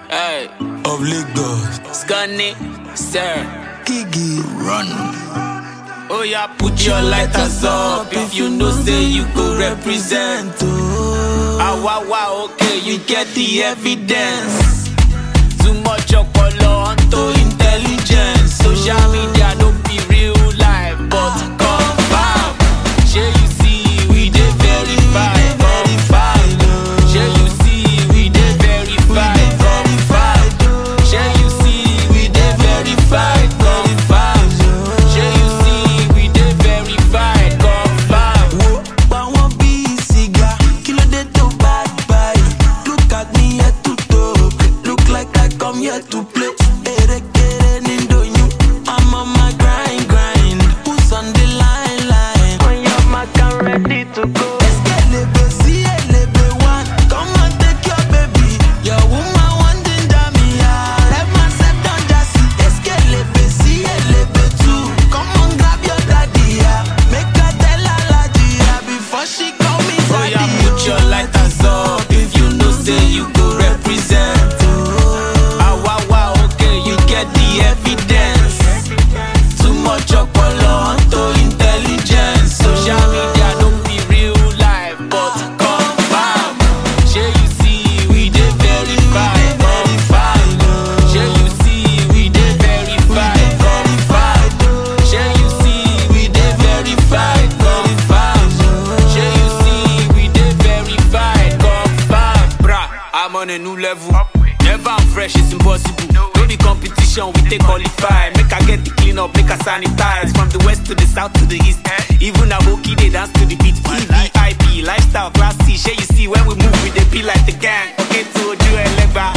Hey. Of Lagos. Scunny, sir. Gigi. Run. Oh yeah, put your lighters up if you know say you go represent. Wow, okay, you get the evidence. Too much ọpọlọ onto intelligence. Social media no be real life, but confirm. Shey you see we dey verified, confirm. Shey you see we dey verified, confirm. Shey you see we dey verified, confirm. Shey you see we dey verified, confirm. But one be cigar, kilo dey to bad bye. Look at me here to talk, look like I come here to play. I'm on my grind. Who's on the line? On your mark, I'm ready to go. Come and take your baby. Your woman want ginger me. Let myself down, just see. Come on, grab your daddy. Make her tell her before she call me daddy. Oh yeah, put your lighters up if you know say you go represent. Wow, okay, you get the evidence. Too much ọpọlọ onto intelligence. Social media don't be real life, but confirm. Shey you see we dey verified, confirm. Shey you see we dey verified, confirm. Shey you see we dey verified, confirm. Shey you see we dey verified, confirm. Bruh, I'm on a new level. Never I'm fresh, it's impossible. No be competition, we take qualify. Make I get the clean up, make I sanitize. From the west to the south to the east. Even Aboki, they dance to the beat. VIP, lifestyle, class C. Shey you see when we move, we dey be like the gang. Okay, to Oju Elegba.